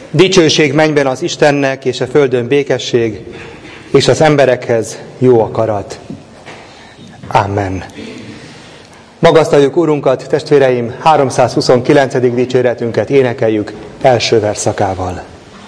Dicsőség mennyben az Istennek, és a földön békesség, és az emberekhez jó akarat. Amen. Magasztaljuk Úrunkat, testvéreim, 329. dicséretünket énekeljük első verszakával.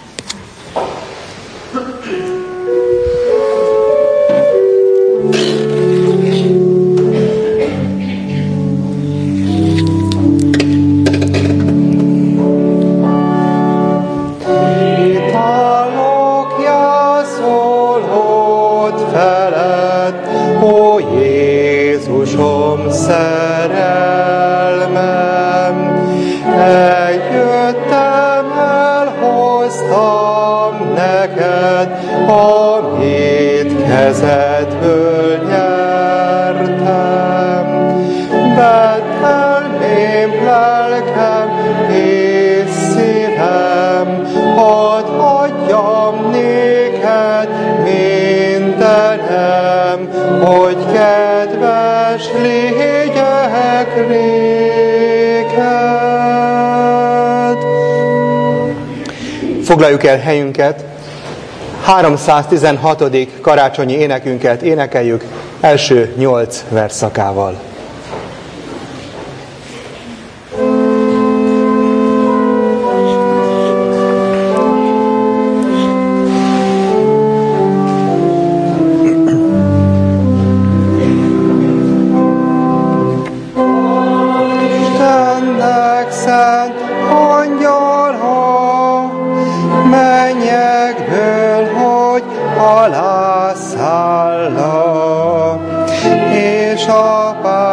Kezedből nyertem, Bettelmém lelkem és szívem, hadd adjam néked mindenem, hogy kedves légyek néked. Foglaljuk el helyünket. 316. karácsonyi énekünket énekeljük első 8 versszakával. Istennek szent angyala, mennyekből, hogy alászállna, és a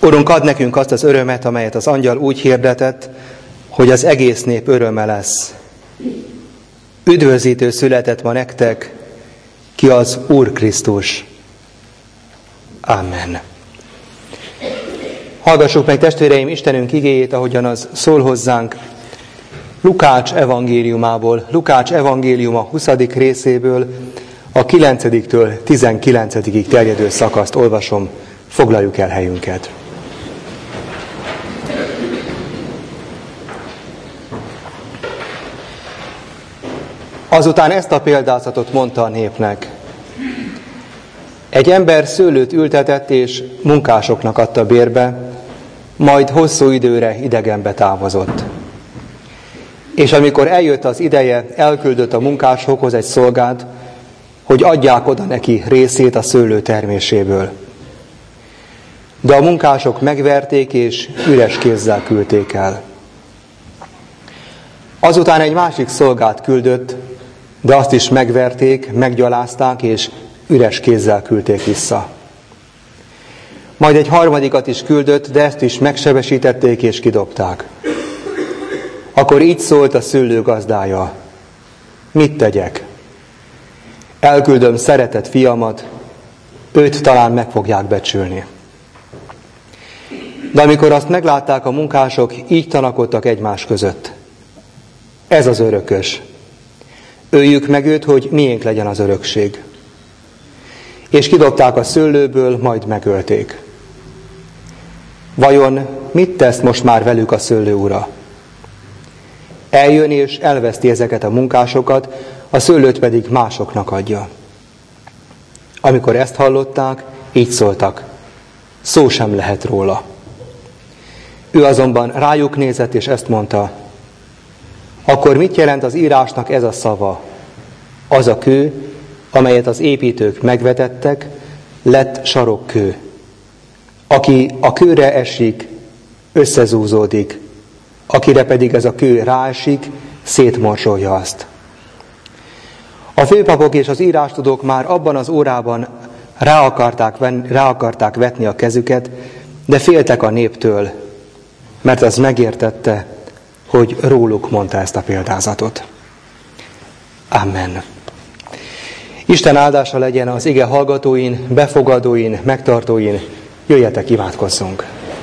Urunk, add nekünk azt az örömet, amelyet az angyal úgy hirdetett, hogy az egész nép öröme lesz. Üdvözítő született ma nektek, ki az Úr Krisztus. Amen. Hallgassuk meg, testvéreim, Istenünk igéjét, ahogyan az szól hozzánk Lukács evangéliumából, Lukács evangéliuma 20. részéből, a 9-től 19-ig terjedő szakaszt olvasom, foglaljuk el helyünket. Azután ezt a példázatot mondta a népnek. Egy ember szőlőt ültetett és munkásoknak adta bérbe, majd hosszú időre idegenbe távozott. És amikor eljött az ideje, elküldött a munkásokhoz egy szolgát, hogy adják oda neki részét a szőlő terméséből. De a munkások megverték és üres kézzel küldték el. Azután egy másik szolgát küldött, de azt is megverték, meggyalázták és üres kézzel küldték vissza. Majd egy harmadikat is küldött, de ezt is megsebesítették és kidobták. Akkor így szólt a szőlő gazdája: mit tegyek? Elküldöm szeretett fiamat, őt talán meg fogják becsülni. De amikor azt meglátták a munkások, így tanakodtak egymás között: ez az örökös. Öljük meg őt, hogy miénk legyen az örökség. És kidobták a szőlőből, majd megölték. Vajon mit tesz most már velük a szőlő ura? Eljön és elveszti ezeket a munkásokat, a szőlőt pedig másoknak adja. Amikor ezt hallották, így szóltak: szó sem lehet róla. Ő azonban rájuk nézett, és ezt mondta: akkor mit jelent az írásnak ez a szava? Az a kő, amelyet az építők megvetettek, lett sarokkő. Aki a kőre esik, összezúzódik, akire pedig ez a kő ráesik, szétmorzsolja azt. A főpapok és az írástudók már abban az órában rá akarták vetni a kezüket, de féltek a néptől, mert az megértette, hogy róluk mondta ezt a példázatot. Amen. Isten áldása legyen az ige hallgatóin, befogadóin, megtartóin. Jöjjetek, imádkozzunk!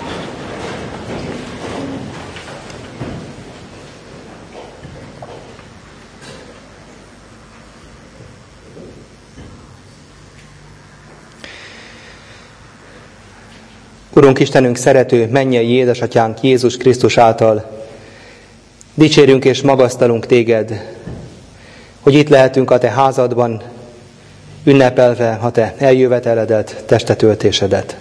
Urunk Istenünk, szerető mennyei édesatyánk Jézus Krisztus által dicsérünk és magasztalunk téged, hogy itt lehetünk a te házadban, ünnepelve a te eljöveteledet, testetöltésedet.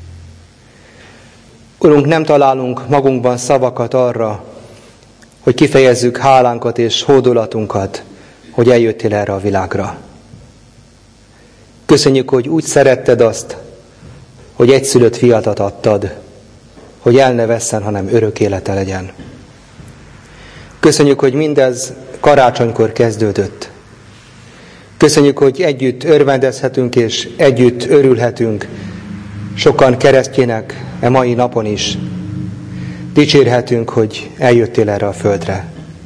Urunk, nem találunk magunkban szavakat arra, hogy kifejezzük hálánkat és hódolatunkat, hogy eljöttél erre a világra. Köszönjük, hogy úgy szeretted azt, hogy egyszülött fiatat adtad, hogy el ne vesszen, hanem örök élete legyen. Köszönjük, hogy mindez karácsonykor kezdődött. Köszönjük, hogy együtt örvendezhetünk és együtt örülhetünk sokan keresztjének e mai napon is. Dicsérhetünk, hogy eljöttél erre a földre.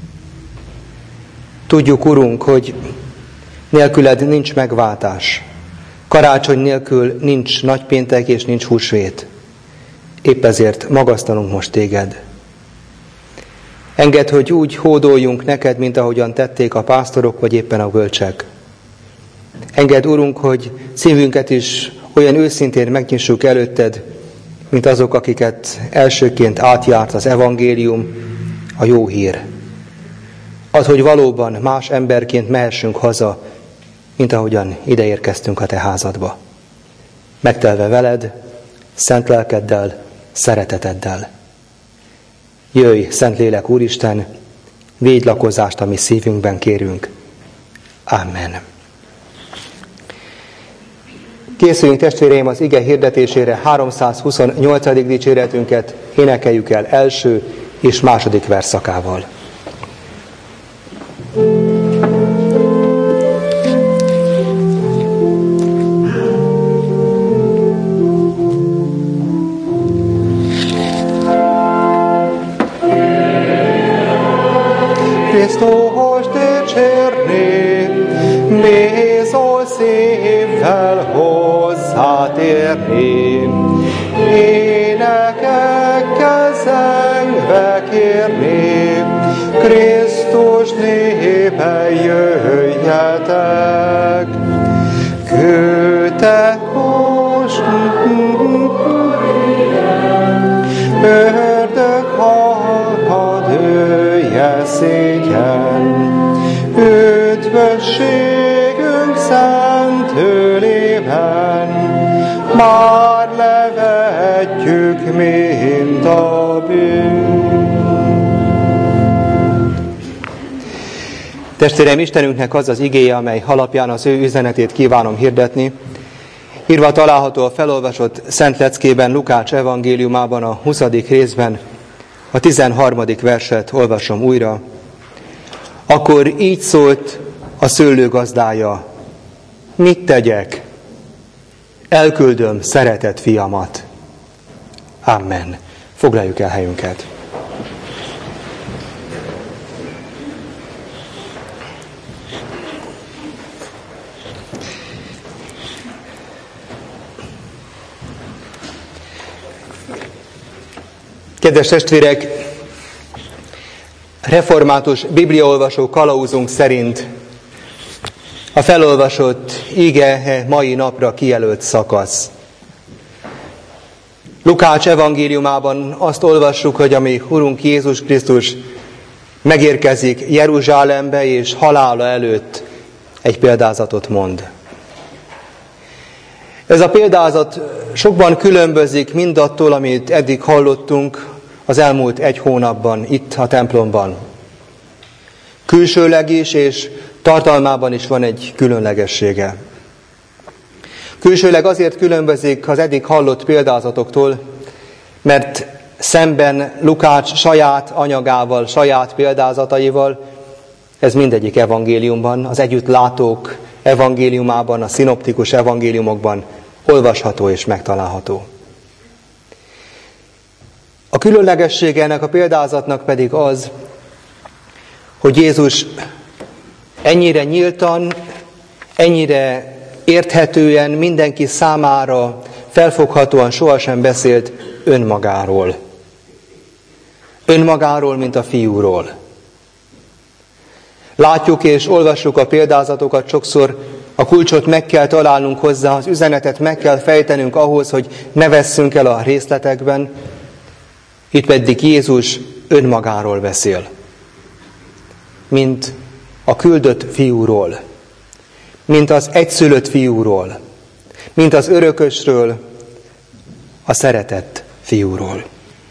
Tudjuk, Urunk, hogy nélküled nincs megváltás. Karácsony nélkül nincs nagypéntek és nincs húsvét. Épp ezért magasztalunk most téged. Engedd, hogy úgy hódoljunk neked, mint ahogyan tették a pásztorok, vagy éppen a bölcsek. Engedd, Urunk, hogy szívünket is olyan őszintén megnyissuk előtted, mint azok, akiket elsőként átjárt az evangélium, a jó hír. Add, hogy valóban más emberként mehessünk haza, mint ahogyan ideérkeztünk a te házadba. Megtelve veled, szent lelkeddel, szereteteddel. Jöjj, Szentlélek Úristen, védj lakozást a mi szívünkben, kérünk. Amen. Készüljünk, testvéreim, az ige hirdetésére. 328. dicséretünket énekeljük el első és második versszakával. szeretek. Küldte most, ördög halad, ője szégyen, üdvösségünk szent ölében, már levetjük, mint a bűn. Testvéreim, Istenünknek az az igéje, amely alapján az ő üzenetét kívánom hirdetni. Írva található a felolvasott Szent Leckében, Lukács evangéliumában, a 20. részben, a 13. verset olvasom újra. Akkor így szólt a szőlőgazdája: mit tegyek? Elküldöm szeretett fiamat. Amen. Foglaljuk el helyünket. Kedves testvérek, református bibliaolvasó kalauzunk szerint a felolvasott ige mai napra kijelölt szakasz. Lukács evangéliumában azt olvassuk, hogy ami Urunk Jézus Krisztus megérkezik Jeruzsálembe, és halála előtt egy példázatot mond. Ez a példázat sokban különbözik mindattól, amit eddig hallottunk az elmúlt egy hónapban itt a templomban. Külsőleg is és tartalmában is van egy különlegessége. Külsőleg azért különbözik az eddig hallott példázatoktól, mert szemben Lukács saját anyagával, saját példázataival, ez mindegyik evangéliumban, az együttlátók evangéliumában, a szinoptikus evangéliumokban olvasható és megtalálható. A különlegessége ennek a példázatnak pedig az, hogy Jézus ennyire nyíltan, ennyire érthetően, mindenki számára felfoghatóan sohasem beszélt önmagáról. Önmagáról, mint a fiúról. Látjuk és olvassuk a példázatokat, sokszor a kulcsot meg kell találnunk hozzá, az üzenetet meg kell fejtenünk ahhoz, hogy ne vesszünk el a részletekben. Itt pedig Jézus önmagáról beszél, mint a küldött fiúról, mint az egyszülött fiúról, mint az örökösről, a szeretett fiúról.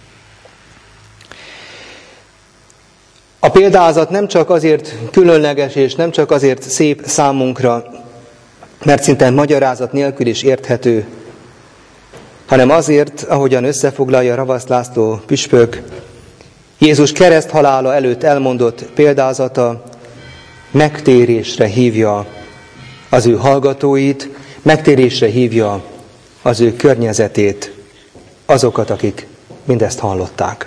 A példázat nem csak azért különleges és nem csak azért szép számunkra, mert szinte magyarázat nélkül is érthető, hanem azért, ahogyan összefoglalja Ravasz László püspök, Jézus kereszthalála előtt elmondott példázata megtérésre hívja az ő hallgatóit, megtérésre hívja az ő környezetét, azokat, akik mindezt hallották.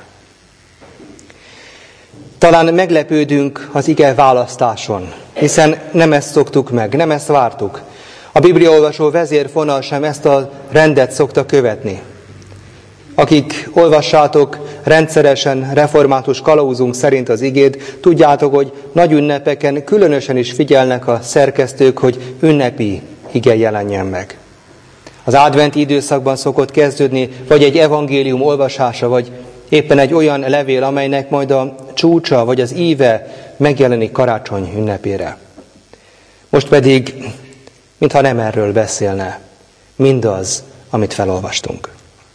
Talán meglepődünk az ige választáson, hiszen nem ezt szoktuk meg, nem ezt vártuk. A bibliaolvasó vezérfonal sem ezt a rendet szokta követni. Akik olvassátok rendszeresen református kalauzunk szerint az igét, tudjátok, hogy nagy ünnepeken különösen is figyelnek a szerkesztők, hogy ünnepi ige jelenjen meg. Az adventi időszakban szokott kezdődni, vagy egy evangélium olvasása, vagy éppen egy olyan levél, amelynek majd a csúcsa, vagy az íve megjelenik karácsony ünnepére. Most pedig, mintha nem erről beszélne, mindaz, amit felolvastunk.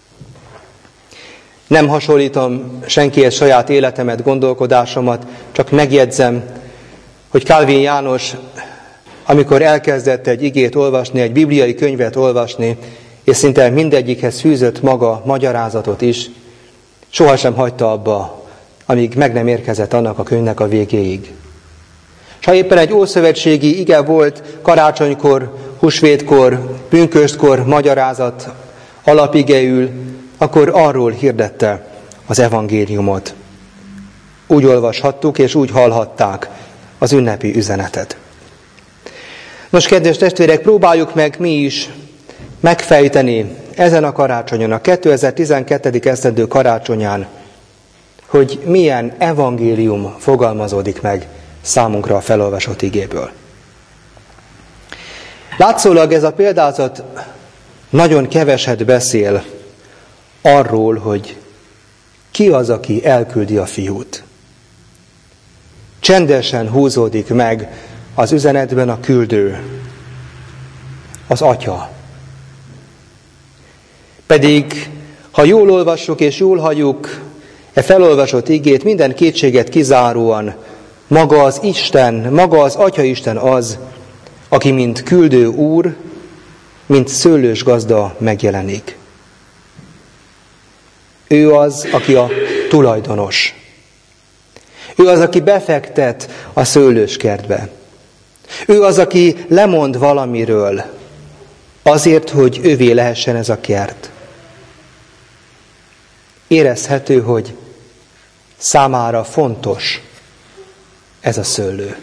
Nem hasonlítom senkihez saját életemet, gondolkodásomat, csak megjegyzem, hogy Calvin János, amikor elkezdett egy igét olvasni, egy bibliai könyvet olvasni, és szinte mindegyikhez fűzött maga magyarázatot is, sohasem hagyta abba, amíg meg nem érkezett annak a könyvnek a végéig. És ha éppen egy ószövetségi ige volt karácsonykor, húsvétkor, pünköstkor magyarázat alapigeül, akkor arról hirdette az evangéliumot. Úgy olvashattuk és úgy hallhatták az ünnepi üzenetet. Nos, kedves testvérek, próbáljuk meg mi is megfejteni ezen a karácsonyon, a 2012. esztendő karácsonyán, hogy milyen evangélium fogalmazódik meg számunkra a felolvasott igéből. Látszólag ez a példázat nagyon keveset beszél arról, hogy ki az, aki elküldi a fiút. Csendesen húzódik meg az üzenetben a küldő, az Atya. Pedig, ha jól olvassuk és jól halljuk e felolvasott igét, minden kétséget kizáróan maga az Isten, maga az Atyaisten az, aki mint küldő úr, mint szőlős gazda megjelenik. Ő az, aki a tulajdonos. Ő az, aki befektet a szőlőskertbe. Ő az, aki lemond valamiről, azért, hogy övé lehessen ez a kert. Érezhető, hogy számára fontos ez a szőlő.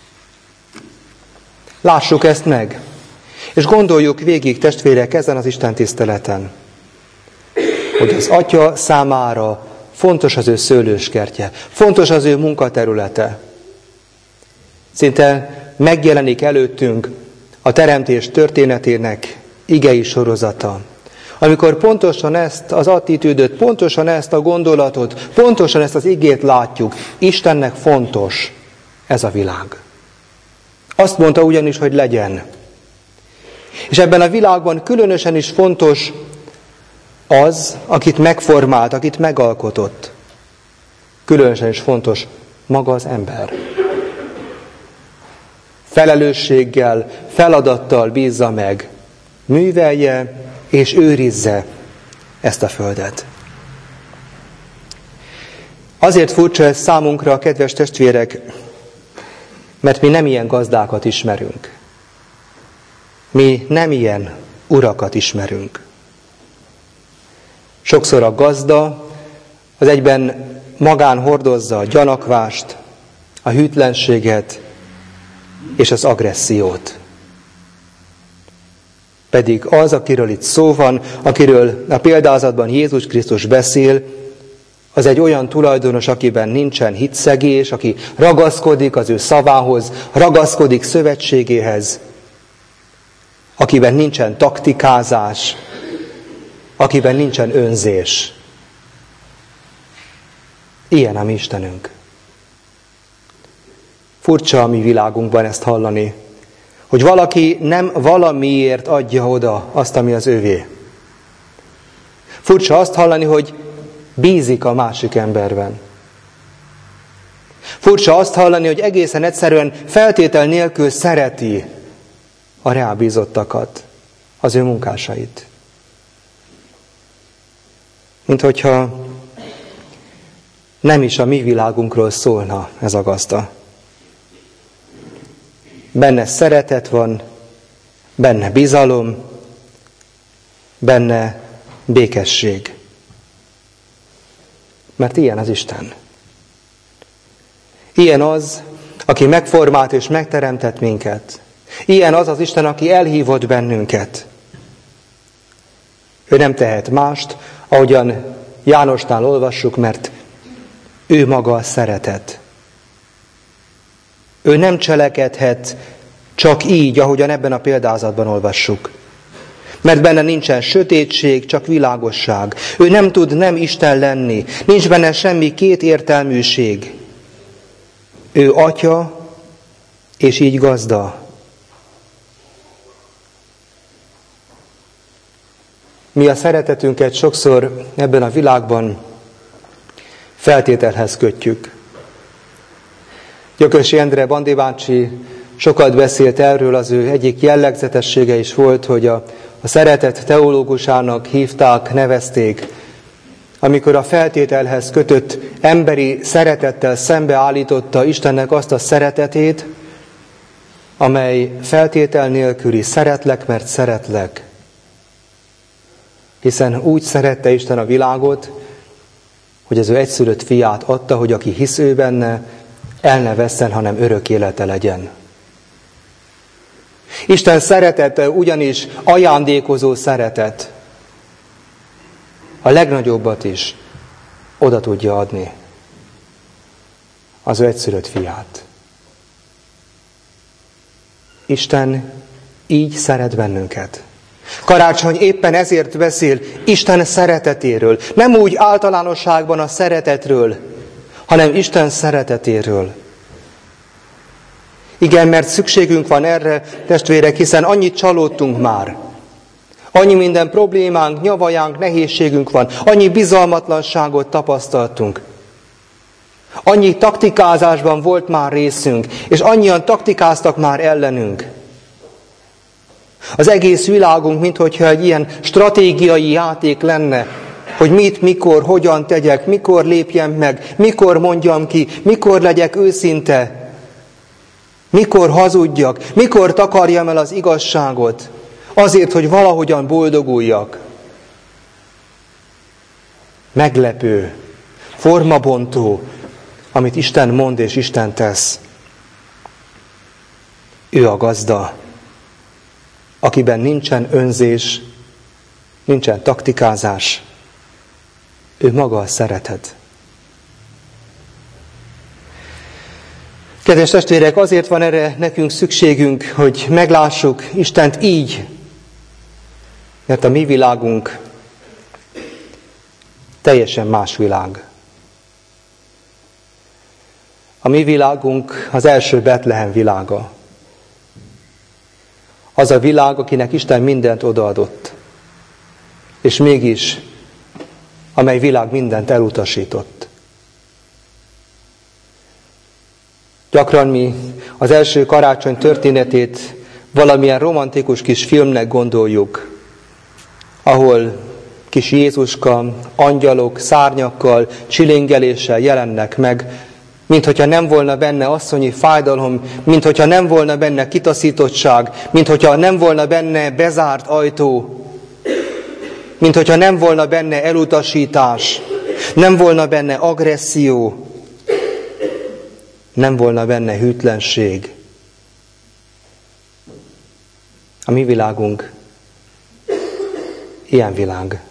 Lássuk ezt meg, és gondoljuk végig, testvérek, ezen az Isten tiszteleten, hogy az Atya számára fontos az ő szőlőskertje, fontos az ő munkaterülete. Szinte megjelenik előttünk a teremtés történetének igei sorozata, amikor pontosan ezt az attitűdöt, pontosan ezt a gondolatot, pontosan ezt az igét látjuk. Istennek fontos ez a világ. Azt mondta ugyanis, hogy legyen. És ebben a világban különösen is fontos az, akit megformált, akit megalkotott. Különösen is fontos maga az ember. Felelősséggel, feladattal bízza meg, művelje és őrizze ezt a földet. Azért furcsa ez számunkra, kedves testvérek, mert mi nem ilyen gazdákat ismerünk. Mi nem ilyen urakat ismerünk. Sokszor a gazda az egyben magán hordozza a gyanakvást, a hűtlenséget és az agressziót. Pedig az, akiről itt szó van, akiről a példázatban Jézus Krisztus beszél, az egy olyan tulajdonos, akiben nincsen hitszegés, aki ragaszkodik az ő szavához, ragaszkodik szövetségéhez, akiben nincsen taktikázás, akiben nincsen önzés. Ilyen a mi Istenünk. Furcsa a mi világunkban ezt hallani, hogy valaki nem valamiért adja oda azt, ami az övé. Furcsa azt hallani, hogy bízik a másik emberben. Furcsa azt hallani, hogy egészen egyszerűen feltétel nélkül szereti a rábízottakat, az ő munkásait. Mint hogyha nem is a mi világunkról szólna ez a gazda. Benne szeretet van, benne bizalom, benne békesség. Mert ilyen az Isten. Ilyen az, aki megformált és megteremtett minket. Ilyen az az Isten, aki elhívott bennünket. Ő nem tehet mást, ahogyan Jánosnál olvassuk, mert ő maga a szeretet. Ő nem cselekedhet csak így, ahogyan ebben a példázatban olvassuk. Mert benne nincsen sötétség, csak világosság. Ő nem tud nem Isten lenni. Nincs benne semmi kétértelműség. Ő Atya, és így gazda. Mi a szeretetünket sokszor ebben a világban feltételhez kötjük. Gyökösi Endre Bandi bácsi sokat beszélt erről, az ő egyik jellegzetessége is volt, hogy a szeretet teológusának hívták, nevezték, amikor a feltételhez kötött emberi szeretettel szembeállította Istennek azt a szeretetét, amely feltétel nélküli szeretlek, mert szeretlek. Hiszen úgy szerette Isten a világot, hogy az ő egyszülött fiát adta, hogy aki hisz ő benne, el ne vesszen, hanem örök élete legyen. Isten szeretete ugyanis ajándékozó szeretet. A legnagyobbat is oda tudja adni, az ő egyszülött fiát. Isten így szeret bennünket. Karácsony éppen ezért beszél Isten szeretetéről. Nem úgy általánosságban a szeretetről, hanem Isten szeretetéről. Igen, mert szükségünk van erre, testvérek, hiszen annyit csalódtunk már. Annyi minden problémánk, nyavajánk, nehézségünk van. Annyi bizalmatlanságot tapasztaltunk. Annyi taktikázásban volt már részünk, és annyian taktikáztak már ellenünk. Az egész világunk, minthogyha egy ilyen stratégiai játék lenne, hogy mit, mikor, hogyan tegyek, mikor lépjem meg, mikor mondjam ki, mikor legyek őszinte, mikor hazudjak, mikor takarjam el az igazságot, azért, hogy valahogyan boldoguljak. Meglepő, formabontó, amit Isten mond és Isten tesz. Ő a gazda, akiben nincsen önzés, nincsen taktikázás. Ő maga a szeretet. Kedves testvérek, azért van erre nekünk szükségünk, hogy meglássuk Istent így, mert a mi világunk teljesen más világ. A mi világunk az első Betlehem világa. Az a világ, akinek Isten mindent odaadott. És mégis, amely világ mindent elutasított. Gyakran mi az első karácsony történetét valamilyen romantikus kis filmnek gondoljuk, ahol kis Jézuska, angyalok, szárnyakkal, csilingeléssel jelennek meg, minthogyha nem volna benne asszonyi fájdalom, minthogyha nem volna benne kitaszítottság, minthogyha nem volna benne bezárt ajtó, minthogyha nem volna benne elutasítás, nem volna benne agresszió, nem volna benne hűtlenség. A mi világunk ilyen világ.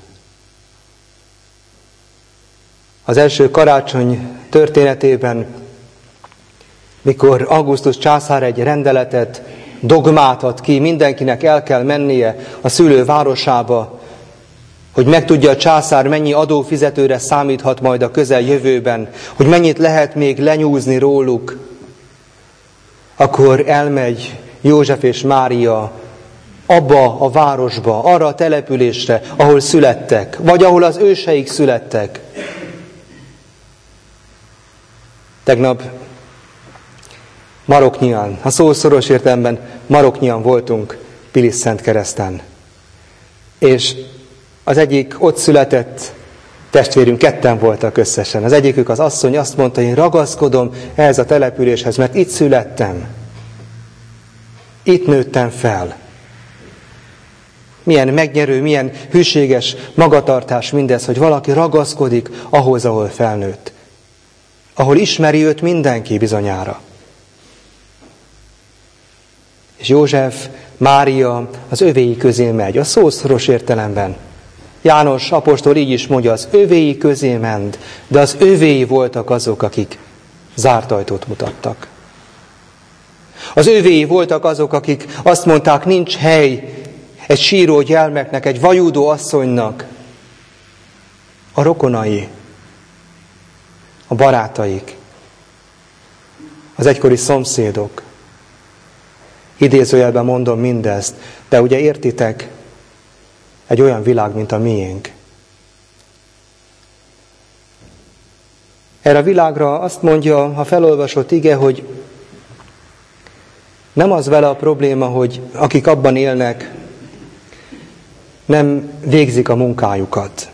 Az első karácsony történetében, mikor Augustus császár egy rendeletet, dogmát ad ki, mindenkinek el kell mennie a szülő városába, hogy megtudja a császár, mennyi adófizetőre számíthat majd a közeljövőben, hogy mennyit lehet még lenyúzni róluk, akkor elmegy József és Mária abba a városba, arra a településre, ahol születtek, vagy ahol az őseik születtek. Tegnap maroknyian, a szó szoros értelemben maroknyian voltunk Pilis-Szentkereszten. És az egyik ott született testvérünk, ketten voltak összesen. Az egyikük az asszony azt mondta, én ragaszkodom ehhez a településhez, mert itt születtem. Itt nőttem fel. Milyen megnyerő, milyen hűséges magatartás mindez, hogy valaki ragaszkodik ahhoz, ahol felnőtt. Ahol ismeri őt mindenki bizonyára. És József, Mária az övéi közé megy, a szó szoros értelemben. János apostol így is mondja, az övéi közé ment, de az övéi voltak azok, akik zárt ajtót mutattak. Az övéi voltak azok, akik azt mondták, nincs hely egy síró gyermeknek, egy vajúdó asszonynak. A rokonai, a barátaik, az egykori szomszédok. Idézőjelben mondom mindezt, de ugye értitek, egy olyan világ, mint a miénk. Erre a világra azt mondja a felolvasott ige, hogy nem az vele a probléma, hogy akik abban élnek, nem végzik a munkájukat.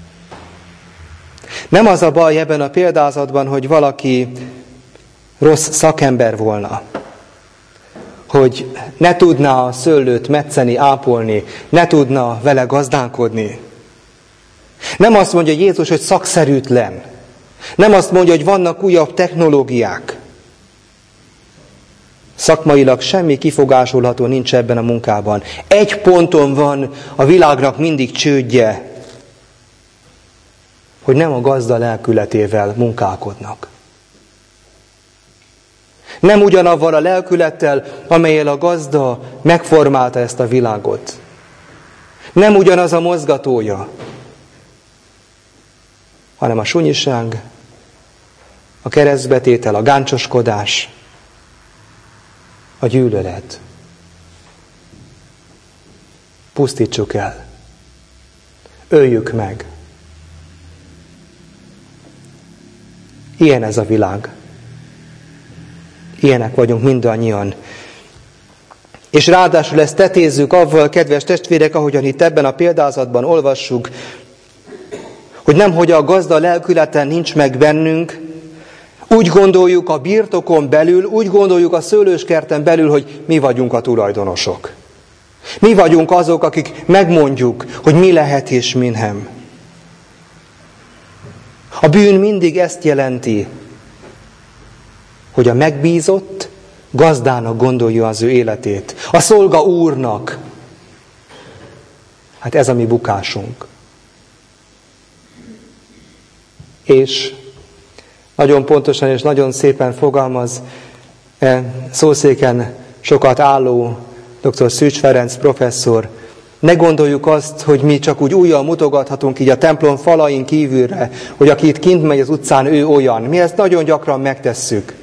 Nem az a baj ebben a példázatban, hogy valaki rossz szakember volna, hogy ne tudná a szőlőt metszeni, ápolni, ne tudna vele gazdálkodni. Nem azt mondja Jézus, hogy szakszerűtlen. Nem azt mondja, hogy vannak újabb technológiák. Szakmailag semmi kifogásolható nincs ebben a munkában. Egy ponton van a világnak mindig csődje, hogy nem a gazda lelkületével munkálkodnak. Nem ugyanavval a lelkülettel, amellyel a gazda megformálta ezt a világot. Nem ugyanaz a mozgatója, hanem a sunyiság, a keresztbetétel, a gáncsoskodás, a gyűlölet. Pusztítsuk el. Öljük meg. Ilyen ez a világ. Ilyenek vagyunk mindannyian. És ráadásul ezt tetézzük avval, kedves testvérek, ahogyan itt ebben a példázatban olvassuk, hogy nemhogy a gazda lelkületen nincs meg bennünk, úgy gondoljuk a birtokon belül, úgy gondoljuk a szőlőskerten belül, hogy mi vagyunk a tulajdonosok. Mi vagyunk azok, akik megmondjuk, hogy mi lehet és mi nem. A bűn mindig ezt jelenti, hogy a megbízott gazdának gondolja az ő életét. A szolga úrnak. Hát ez a mi bukásunk. És nagyon pontosan és nagyon szépen fogalmaz szószéken sokat álló dr. Szűcs Ferenc professzor. Ne gondoljuk azt, hogy mi csak úgy újjal mutogathatunk így a templom falain kívülre, hogy aki itt kint megy az utcán, ő olyan. Mi ezt nagyon gyakran megtesszük.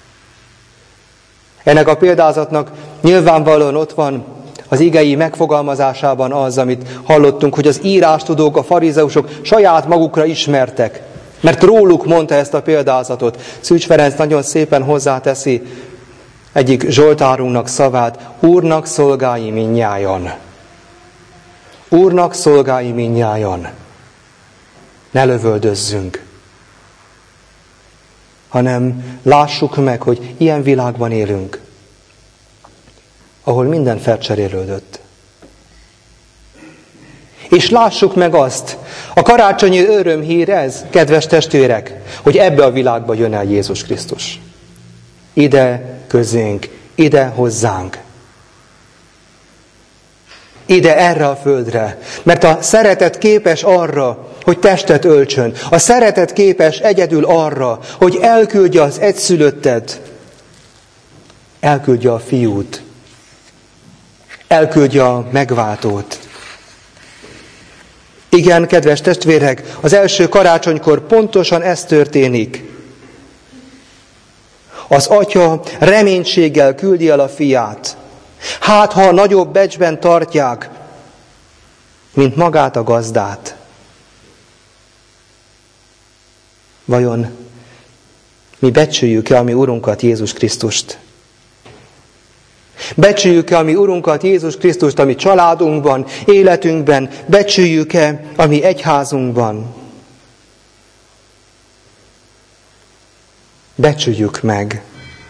Ennek a példázatnak nyilvánvalóan ott van az igei megfogalmazásában az, amit hallottunk, hogy az írástudók, a farizeusok saját magukra ismertek, mert róluk mondta ezt a példázatot. Szűcs Ferenc nagyon szépen hozzáteszi egyik zsoltárunknak szavát: Úrnak szolgái mindnyájan. Úrnak szolgái mindnyájan. Ne lövöldözzünk, hanem lássuk meg, hogy ilyen világban élünk, ahol minden felcserélődött. És lássuk meg azt, a karácsonyi örömhír ez, kedves testvérek, hogy ebbe a világba jön el Jézus Krisztus. Ide közénk, ide hozzánk. Ide, erre a földre. Mert a szeretet képes arra, hogy testet öltsön. A szeretet képes egyedül arra, hogy elküldje az egyszülöttet, elküldje a fiút, elküldje a megváltót. Igen, kedves testvérek, az első karácsonykor pontosan ez történik. Az atya reménységgel küldi el a fiát. Hát, ha nagyobb becsben tartják, mint magát a gazdát. Vajon mi becsüljük-e a mi Urunkat, Jézus Krisztust? Becsüljük-e a mi Urunkat, Jézus Krisztust a mi családunkban, életünkben? Becsüljük-e a mi egyházunkban? Becsüljük meg.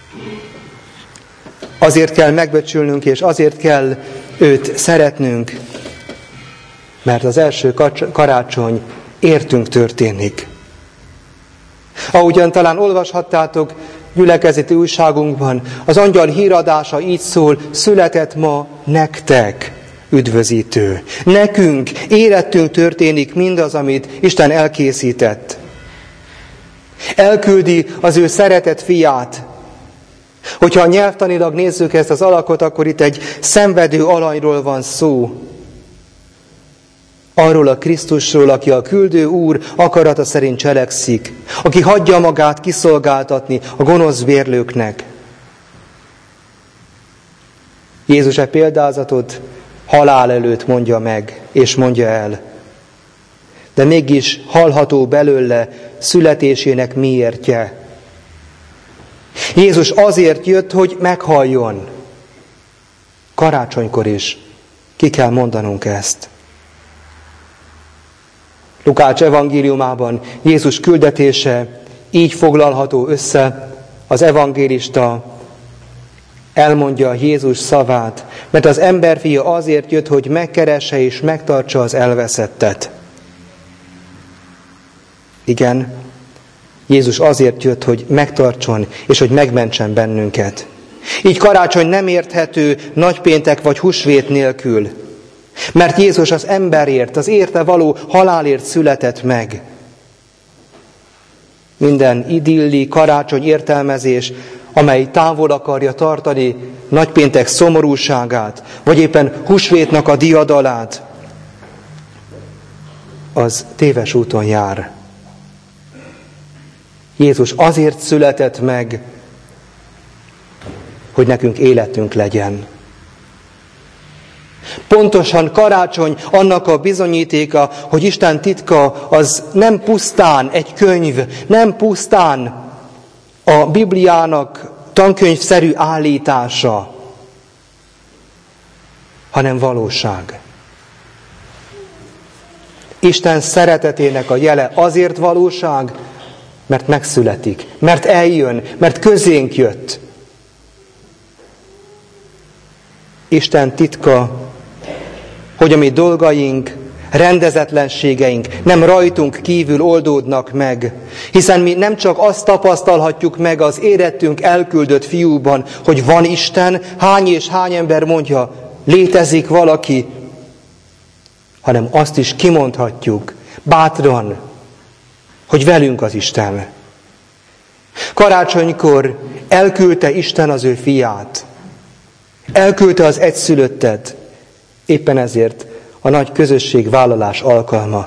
Azért kell megbecsülnünk, és azért kell őt szeretnünk, mert az első karácsony értünk történik. Ahogyan talán olvashattátok gyülekezeti újságunkban, az angyal híradása így szól: született ma nektek üdvözítő. Nekünk, életünk történik mindaz, amit Isten elkészített. Elküldi az ő szeretett fiát. Hogyha nyelvtanilag nézzük ezt az alakot, akkor itt egy szenvedő alanyról van szó. Arról a Krisztusról, aki a küldő Úr akarata szerint cselekszik, aki hagyja magát kiszolgáltatni a gonosz bérlőknek. Jézus e példázatot halál előtt mondja meg, és mondja el. De mégis hallható belőle születésének miértje. Jézus azért jött, hogy meghalljon. Karácsonykor is ki kell mondanunk ezt. Lukács evangéliumában Jézus küldetése így foglalható össze: az evangélista elmondja Jézus szavát, mert az emberfia azért jött, hogy megkeresse és megtartsa az elveszettet. Igen, Jézus azért jött, hogy megtartson és hogy megmentsen bennünket. Így karácsony nem érthető nagypéntek vagy húsvét nélkül, mert Jézus az emberért, az érte való halálért született meg. Minden idilli karácsony értelmezés amely távol akarja tartani nagypéntek szomorúságát, vagy éppen húsvétnak a diadalát, az téves úton jár. Jézus azért született meg, hogy nekünk életünk legyen. Pontosan karácsony annak a bizonyítéka, hogy Isten titka az nem pusztán egy könyv, nem pusztán a Bibliának tankönyvszerű állítása, hanem valóság. Isten szeretetének a jele azért valóság, mert megszületik, mert eljön, mert közénk jött. Isten titka, hogy a mi dolgaink, rendezetlenségeink nem rajtunk kívül oldódnak meg, hiszen mi nem csak azt tapasztalhatjuk meg az érettünk elküldött fiúban, hogy van Isten, hány és hány ember mondja, létezik valaki, hanem azt is kimondhatjuk bátran, hogy velünk az Isten. Karácsonykor elküldte Isten az ő fiát, elküldte az egyszülöttet, éppen ezért a nagy közösségvállalás alkalma.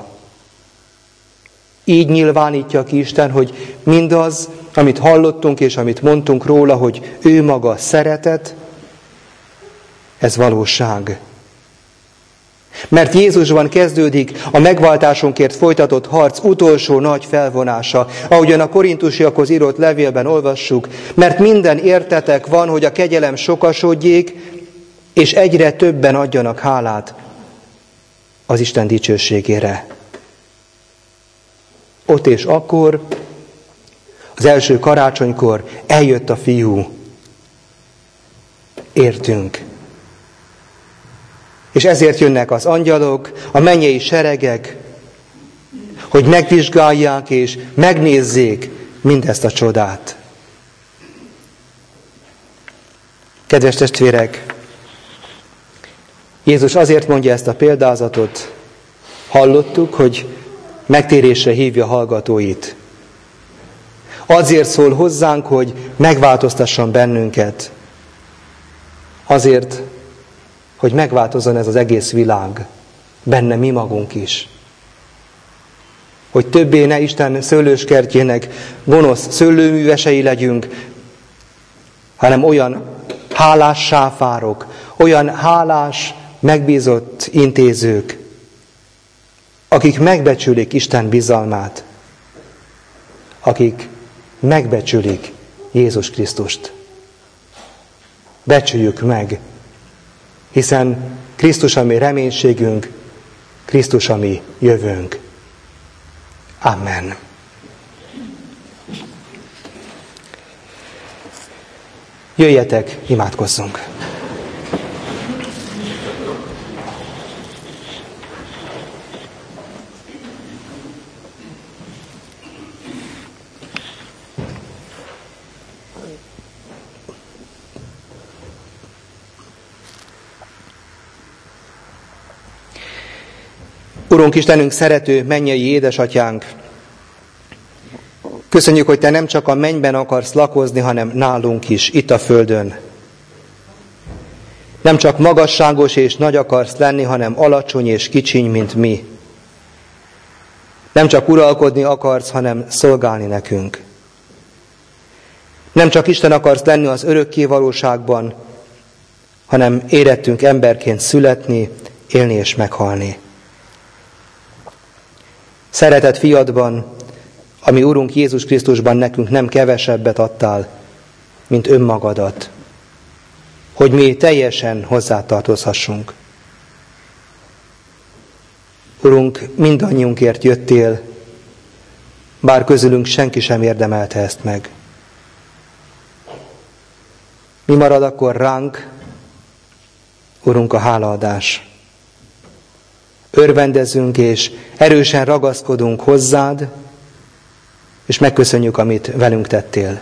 Így nyilvánítja ki Isten, hogy mindaz, amit hallottunk és amit mondtunk róla, hogy ő maga szeretet, ez valóság. Mert Jézusban kezdődik a megváltásunkért folytatott harc utolsó nagy felvonása, ahogyan a korintusiakhoz írott levélben olvassuk, mert minden értetek van, hogy a kegyelem sokasodjék, és egyre többen adjanak hálát az Isten dicsőségére. Ott és akkor, az első karácsonykor eljött a fiú. Értünk. És ezért jönnek az angyalok, a mennyei seregek, hogy megvizsgálják és megnézzék mindezt a csodát. Kedves testvérek, Jézus azért mondja ezt a példázatot, hallottuk, hogy megtérésre hívja hallgatóit. Azért szól hozzánk, hogy megváltoztasson bennünket. Azért, hogy megváltozzon ez az egész világ, benne mi magunk is. Hogy többé ne Isten szőlőskertjének gonosz szőlőművesei legyünk, hanem olyan hálás sáfárok, olyan hálás, megbízott intézők, akik megbecsülik Isten bizalmát, akik megbecsülik Jézus Krisztust. Becsüljük meg, hiszen Krisztus a mi reménységünk, Krisztus a mi jövőnk. Amen. Jöjjetek, imádkozzunk! Urunk Istenünk, szerető mennyei édesatyánk, köszönjük, hogy Te nem csak a mennyben akarsz lakozni, hanem nálunk is, itt a földön. Nem csak magasságos és nagy akarsz lenni, hanem alacsony és kicsiny, mint mi. Nem csak uralkodni akarsz, hanem szolgálni nekünk. Nem csak Isten akarsz lenni az örökké valóságban, hanem érettünk emberként születni, élni és meghalni. Szeretett fiadban, ami Urunk Jézus Krisztusban nekünk nem kevesebbet adtál, mint önmagadat, hogy mi teljesen hozzátartozhassunk. Urunk, mindannyiunkért jöttél, bár közülünk senki sem érdemelte ezt meg. Mi marad akkor ránk, Urunk, a hálaadás. Örvendezünk és erősen ragaszkodunk hozzád, és megköszönjük, amit velünk tettél.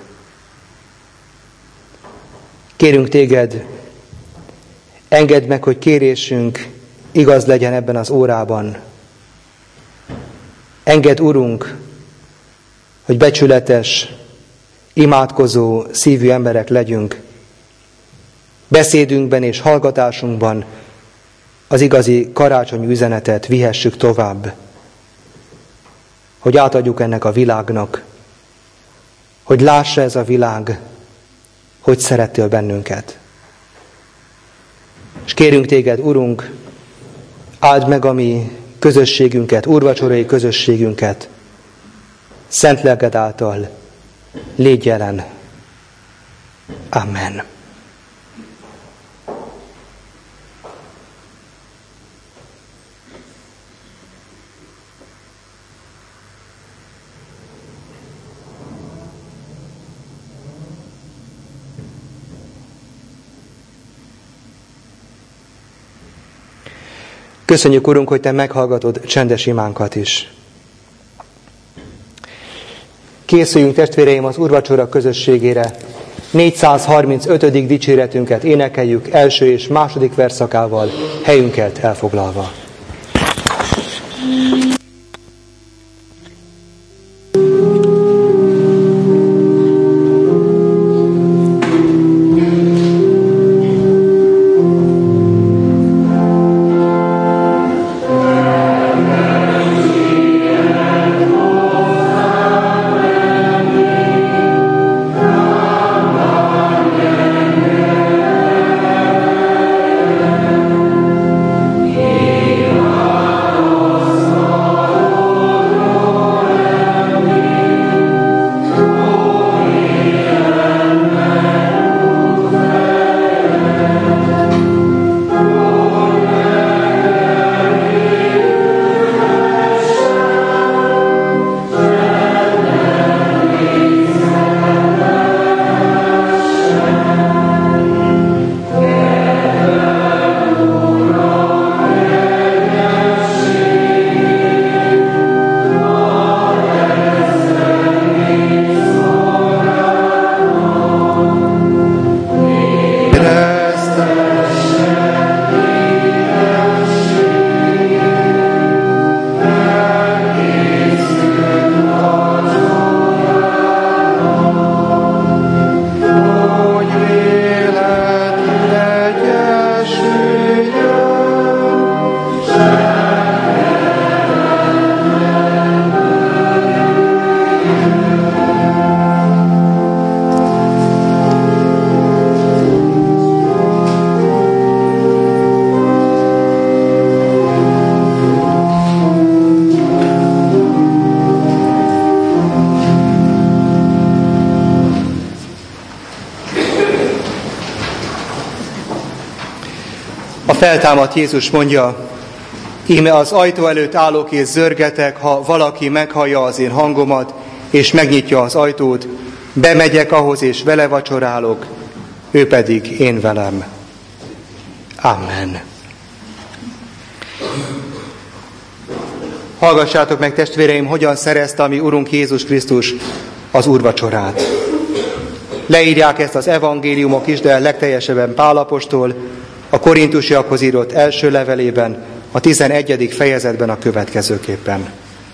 Kérünk téged, engedd meg, hogy kérésünk igaz legyen ebben az órában. Engedd, Urunk, hogy becsületes, imádkozó szívű emberek legyünk, beszédünkben és hallgatásunkban az igazi karácsonyi üzenetet vihessük tovább, hogy átadjuk ennek a világnak, hogy lássa ez a világ, hogy szerettél bennünket. És kérünk téged, Urunk, áld meg a mi közösségünket, úrvacsorai közösségünket, szent lelked által, légy jelen. Amen. Köszönjük, Urunk, hogy Te meghallgatod csendes imánkat is. Készüljünk, testvéreim, az úrvacsora közösségére. 435. dicséretünket énekeljük első és második verszakával, helyünket elfoglalva. A feltámadt Jézus mondja, íme az ajtó előtt állok és zörgetek, ha valaki meghallja az én hangomat, és megnyitja az ajtót, bemegyek ahhoz és vele vacsorálok, ő pedig én velem. Amen. Hallgassátok meg, testvéreim, hogyan szerezte a mi Urunk Jézus Krisztus az úrvacsorát. Leírják ezt az evangéliumok is, de legteljesebben Pál apostol a korintusiakhoz írott első levelében, a 11. fejezetben a következőképpen.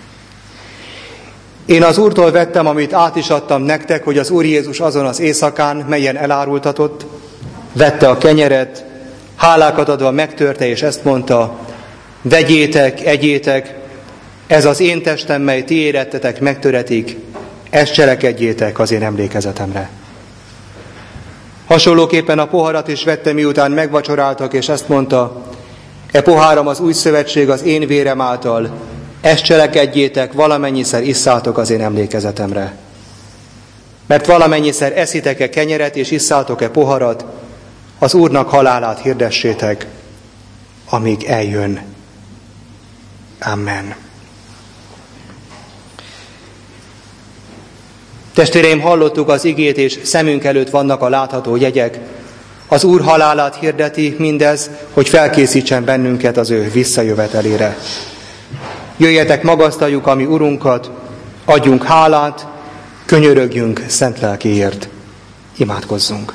Én az Úrtól vettem, amit át is adtam nektek, hogy az Úr Jézus azon az éjszakán, melyen elárultatott, vette a kenyeret, hálákat adva megtörte, és ezt mondta, vegyétek, egyétek, ez az én testem, mely ti érettetek, megtöretik, ezt cselekedjétek az én emlékezetemre. Hasonlóképpen a poharat is vette, miután megvacsoráltak, és ezt mondta, e poháram az új szövetség az én vérem által, ezt cselekedjétek, valamennyiszer isszátok az én emlékezetemre. Mert valamennyiszer eszitek-e kenyeret, és isszátok-e poharat, az Úrnak halálát hirdessétek, amíg eljön. Amen. Testvéreim, hallottuk az igét, és szemünk előtt vannak a látható jegyek. Az Úr halálát hirdeti mindez, hogy felkészítsen bennünket az ő visszajövetelére. Jöjjetek, magasztaljuk a mi Urunkat, adjunk hálát, könyörögjünk szent lelkéért. Imádkozzunk.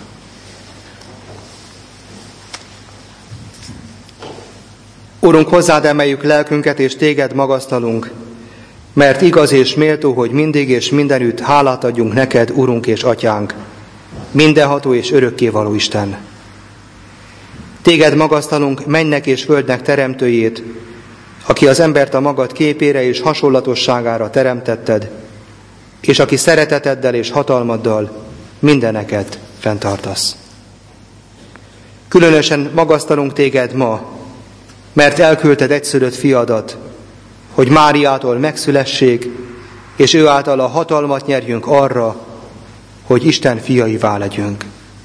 Urunk, hozzád emeljük lelkünket, és téged magasztalunk, mert igaz és méltó, hogy mindig és mindenütt hálát adjunk neked, Urunk és Atyánk, mindenható és örökkévaló Isten. Téged magasztalunk mennek és földnek teremtőjét, aki az embert a magad képére és hasonlatosságára teremtetted, és aki szereteteddel és hatalmaddal mindeneket fenntartasz. Különösen magasztalunk téged ma, mert elküldted egyszülött fiadat, hogy Máriától megszülessék, és ő által a hatalmat nyerjünk arra, hogy Isten fiaivá legyünk.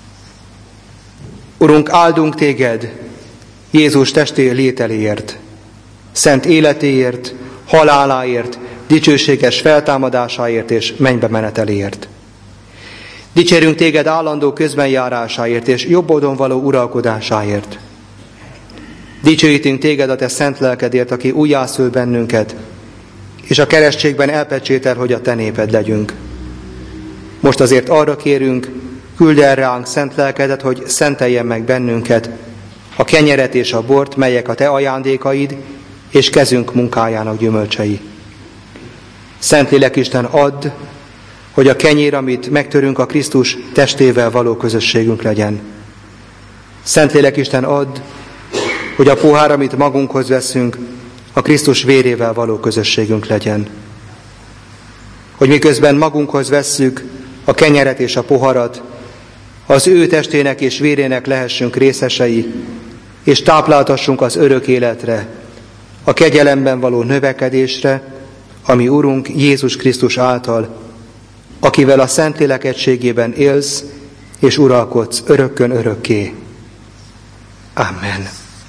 Urunk, áldunk téged Jézus testé lételéért, szent életéért, haláláért, dicsőséges feltámadásáért és mennybe meneteléért. Dicsérünk téged állandó közbenjárásáért és jobbodon való uralkodásáért. Dicsőítünk téged a te szent lelkedért, aki újjászül bennünket, és a keresztségben elpecsétel, hogy a te néped legyünk. Most azért arra kérünk, küld el ránk szent lelkedet, hogy szenteljen meg bennünket, a kenyeret és a bort, melyek a te ajándékaid, és kezünk munkájának gyümölcsei. Szentlélek Isten, add, hogy a kenyér, amit megtörünk, a Krisztus testével való közösségünk legyen. Szentlélek Isten, add, hogy a pohár, amit magunkhoz veszünk, a Krisztus vérével való közösségünk legyen. Hogy miközben magunkhoz vesszük a kenyeret és a poharat, az ő testének és vérének lehessünk részesei, és tápláltassunk az örök életre, a kegyelemben való növekedésre, ami Urunk Jézus Krisztus által, akivel a Szentlélek egységében élsz, és uralkodsz örökkön örökké. Amen.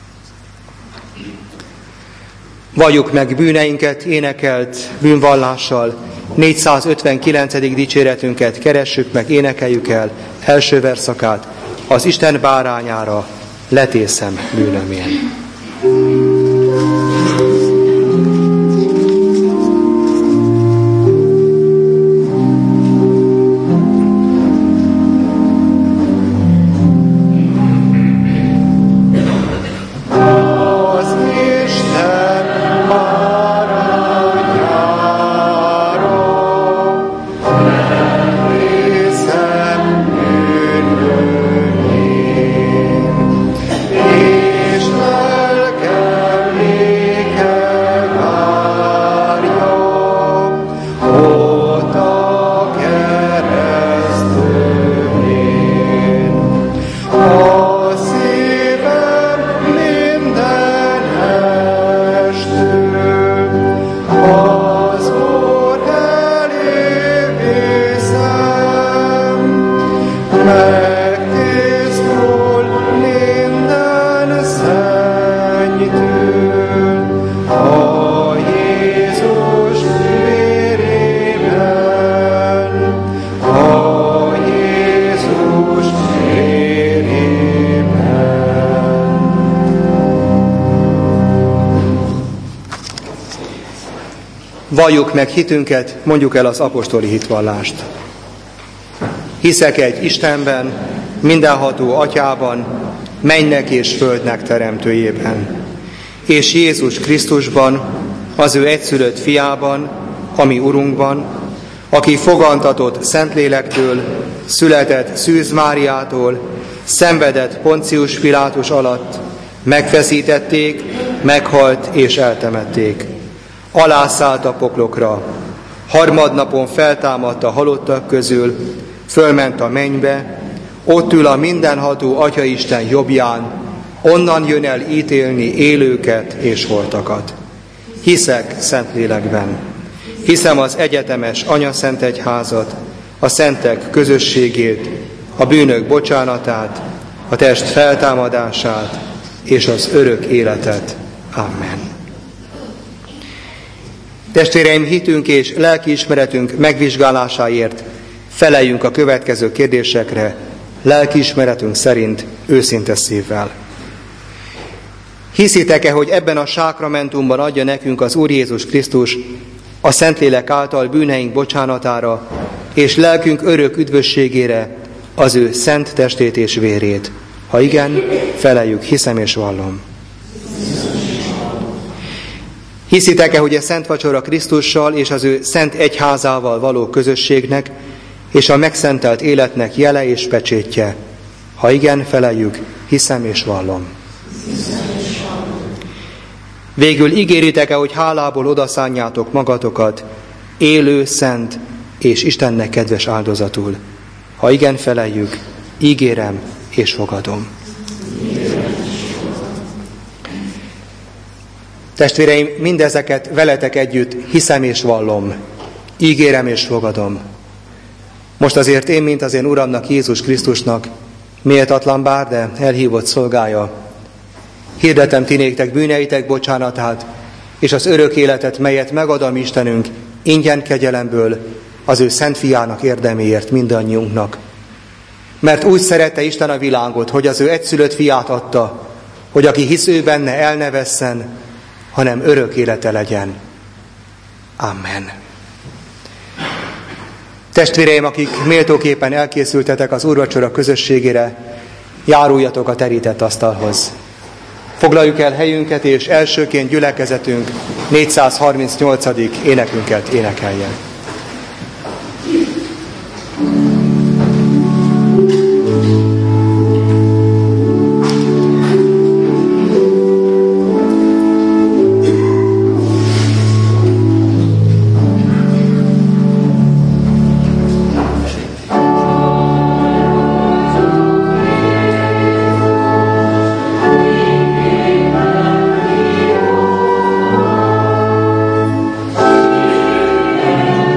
Valljuk meg bűneinket énekelt bűnvallással, 459. dicséretünket keressük meg, énekeljük el első verszakát, az Isten bárányára letészem bűnömén. Valljuk meg hitünket, mondjuk el az apostoli hitvallást. Hiszek egy Istenben, mindenható Atyában, mennek és földnek teremtőjében, és Jézus Krisztusban, az ő egyszülött fiában, ami Urunkban, aki fogantatott Szentlélektől, született Szűz Máriától, szenvedett Poncius Pilátus alatt, megfeszítették, meghalt és eltemették. Alászállt a poklokra, harmadnapon feltámadt a halottak közül, fölment a mennybe, ott ül a mindenható Atyaisten jobbján, onnan jön el ítélni élőket és holtakat. Hiszek Szentlélekben, hiszem az egyetemes Anyaszentegyházat, a szentek közösségét, a bűnök bocsánatát, a test feltámadását és az örök életet. Amen. Testvéreim, hitünk és lelkiismeretünk megvizsgálásáért feleljünk a következő kérdésekre, lelkiismeretünk szerint őszinte szívvel. Hiszitek-e, hogy ebben a sákramentumban adja nekünk az Úr Jézus Krisztus a Szentlélek által bűneink bocsánatára és lelkünk örök üdvösségére az ő szent testét és vérét? Ha igen, feleljük, hiszem és vallom. Hiszitek-e, hogy a Szent Vacsora Krisztussal és az ő szent egyházával való közösségnek és a megszentelt életnek jele és pecsétje? Ha igen, feleljük, hiszem és vallom. Végül ígéritek-e, hogy hálából odaszánjátok magatokat élő, szent és Istennek kedves áldozatul? Ha igen, feleljük, ígérem és fogadom. Testvéreim, mindezeket veletek együtt hiszem és vallom, ígérem és fogadom. Most azért én, mint az én Uramnak, Jézus Krisztusnak, méltatlan bár, de elhívott szolgája, hirdetem ti néktek bűneitek bocsánatát, és az örök életet, melyet megad a mi Istenünk ingyen kegyelemből az ő szent fiának érdeméért mindannyiunknak. Mert úgy szerette Isten a világot, hogy az ő egyszülött fiát adta, hogy aki hisz ő benne, el ne vesszen, hanem örök élete legyen. Amen. Testvéreim, akik méltóképpen elkészültetek az úrvacsora közösségére, járuljatok a terített asztalhoz. Foglaljuk el helyünket, és elsőként gyülekezetünk 438. énekünket énekeljen. Amen.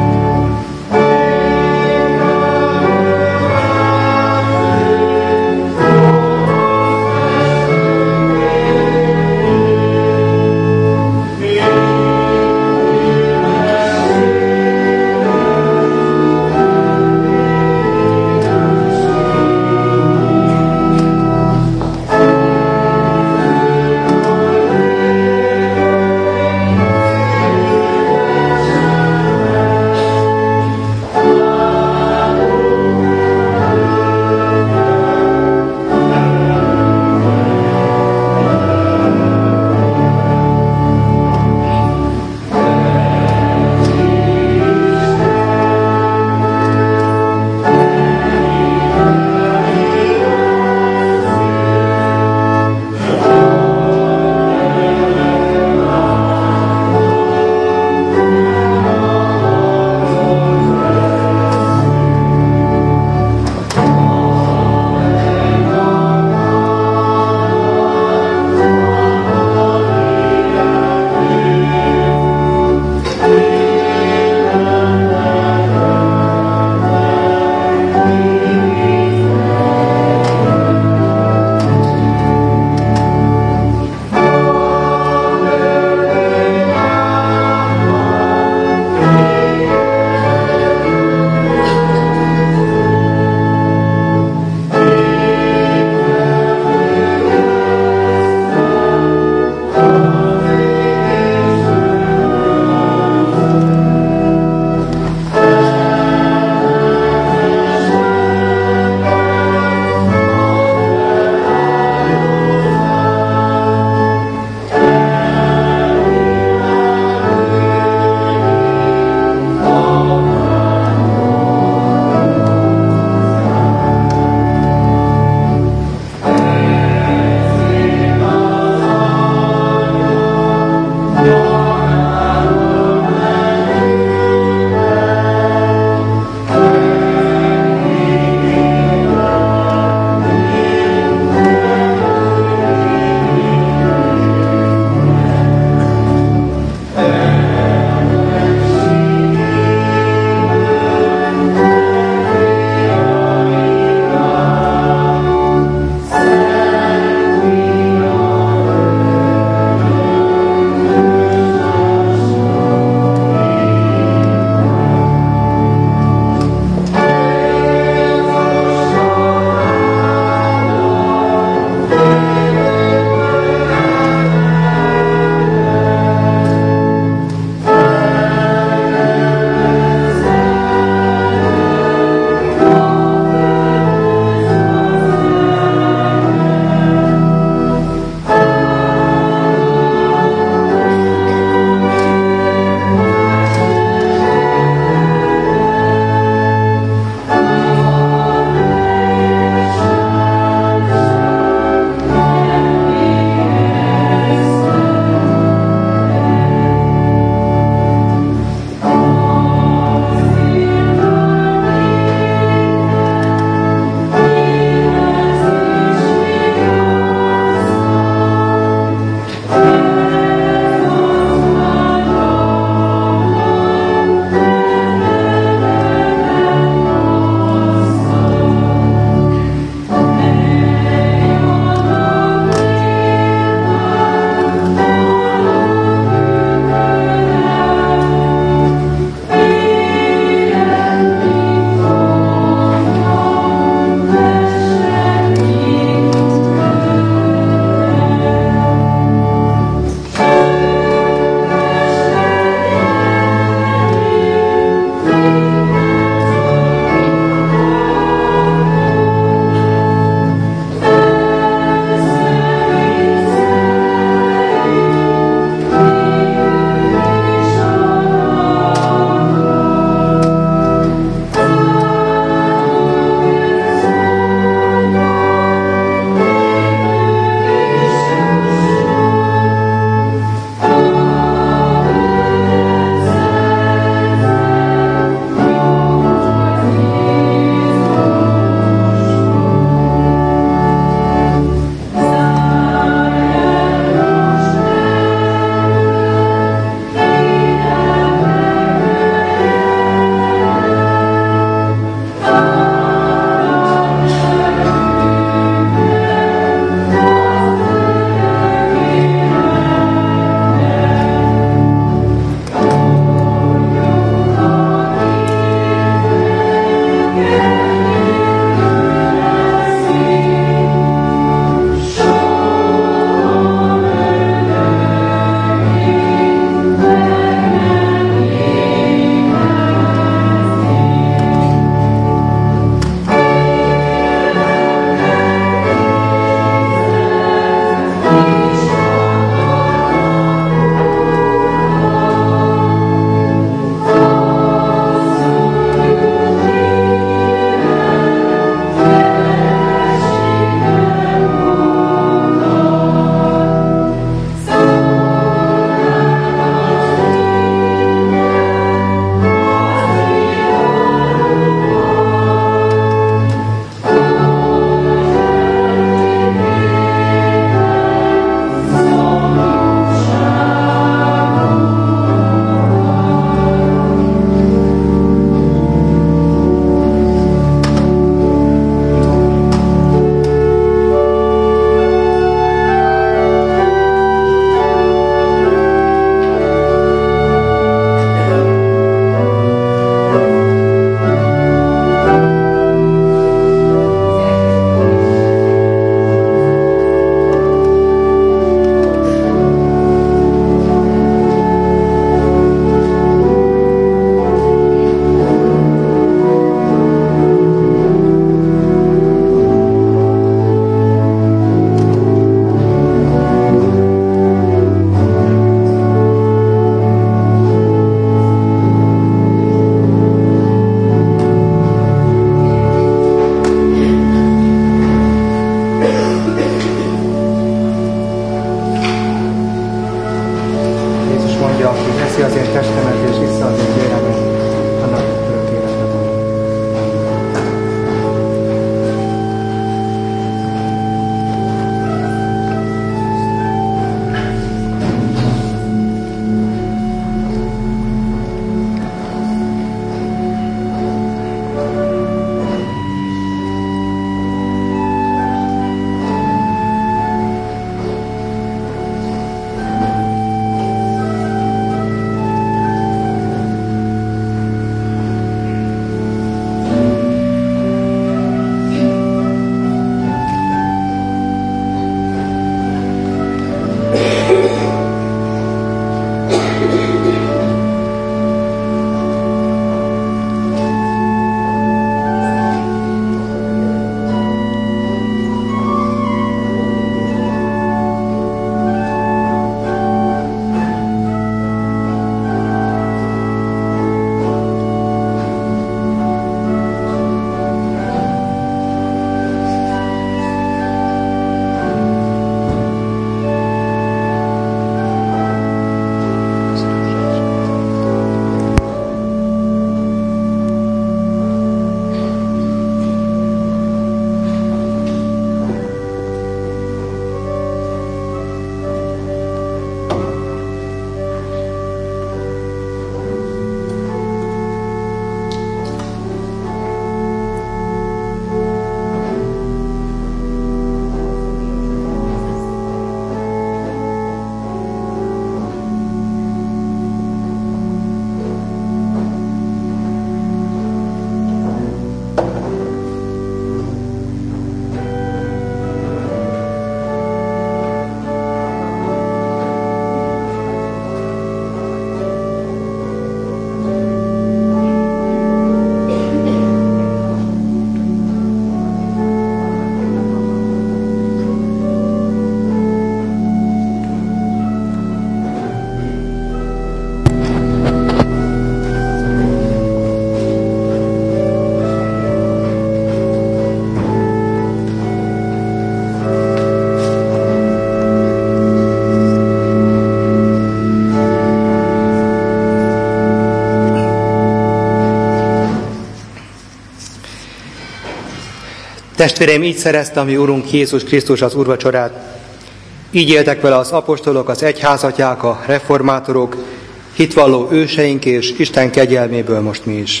Testvéreim, így szerezte a mi Urunk Jézus Krisztus az úrvacsorát. Így éltek vele az apostolok, az egyházatják, a reformátorok, hitvalló őseink, és Isten kegyelméből most mi is.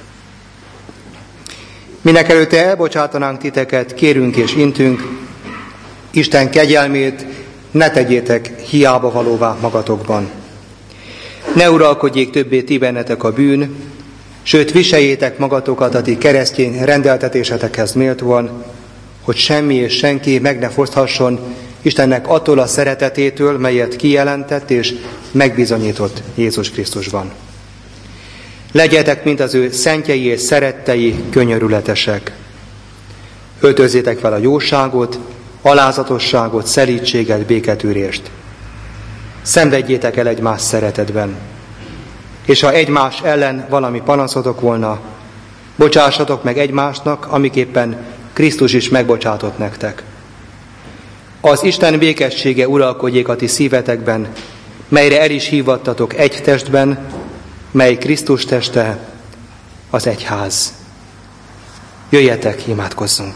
Mindenekelőtte elbocsátanánk titeket, kérünk és intünk, Isten kegyelmét ne tegyétek hiába valóvá magatokban. Ne uralkodjék többé ti bennetek a bűn, sőt viseljétek magatokat a ti keresztény rendeltetésetekhez méltóan, hogy semmi és senki meg ne foszthasson Istennek attól a szeretetétől, melyet kijelentett és megbizonyított Jézus Krisztusban. Legyetek, mint az ő szentjei és szerettei, könyörületesek. Öltözzétek fel a jóságot, alázatosságot, szelídséget, béketűrést. Szenvedjétek el egymás szeretetben. És ha egymás ellen valami panaszotok volna, bocsássatok meg egymásnak, amiképpen Krisztus is megbocsátott nektek. Az Isten békessége uralkodjék a ti szívetekben, melyre el is hívattatok egy testben, mely Krisztus teste, az egyház. Jöjjetek, imádkozzunk!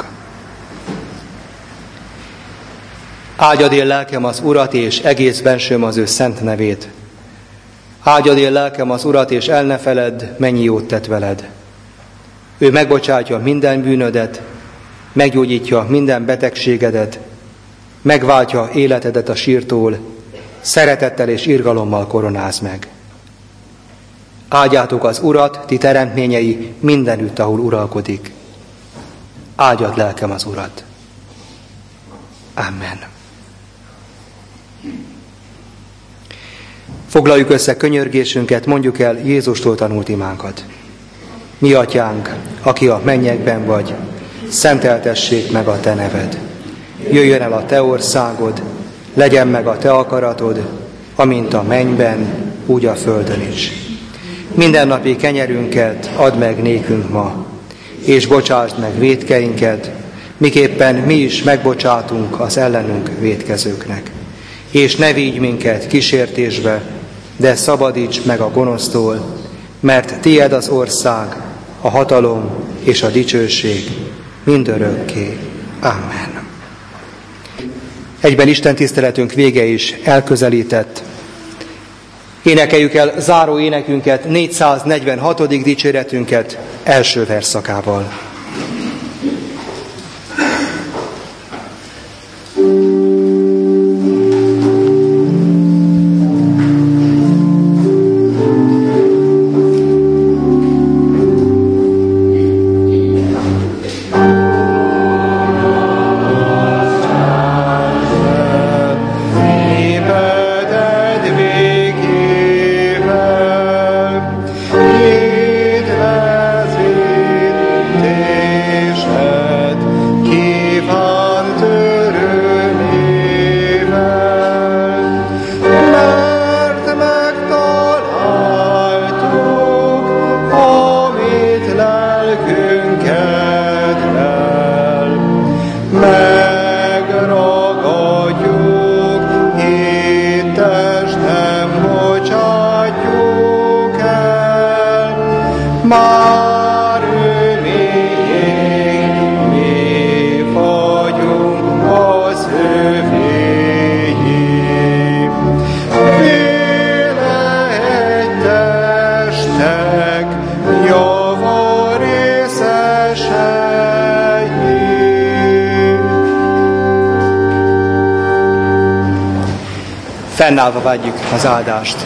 Áldjad én lelkem az Urat, és egész bensőm az ő szent nevét. Áldjad én lelkem az Urat, és el ne feledd, mennyi jót tett veled. Ő megbocsátja minden bűnödet, meggyógyítja minden betegségedet, megváltja életedet a sírtól, szeretettel és irgalommal koronáz meg. Áldjátok az Urat, ti teremtményei, mindenütt, ahol uralkodik. Áldjad lelkem az Urat. Amen. Foglaljuk össze könyörgésünket, mondjuk el Jézustól tanult imánkat. Mi atyánk, aki a mennyekben vagy, szenteltessék meg a te neved. Jöjjön el a te országod, legyen meg a te akaratod, amint a mennyben, úgy a földön is. Mindennapi kenyerünket add meg nékünk ma, és bocsásd meg vétkeinket, miképpen mi is megbocsátunk az ellenünk vétkezőknek. És ne vigy minket kísértésbe, de szabadíts meg a gonosztól, mert tied az ország, a hatalom és a dicsőség mindörökké. Amen. Egyben Isten tiszteletünk vége is elközelített. Énekeljük el záró énekünket, 446. dicséretünket első versszakával. Már ő miénk, mi vagyunk az övéi. Véle egy testek, java részesei. Fennállva vágyjuk az áldást.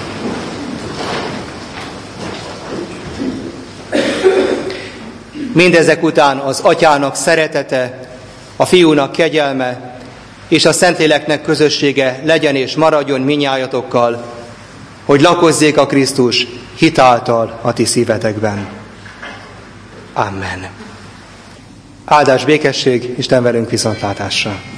Mindezek után az Atyának szeretete, a Fiúnak kegyelme és a Szentléleknek közössége legyen és maradjon minnyájatokkal, hogy lakozzék a Krisztus hitáltal a ti szívetekben. Amen. Áldás, békesség, Isten velünk, viszontlátásra!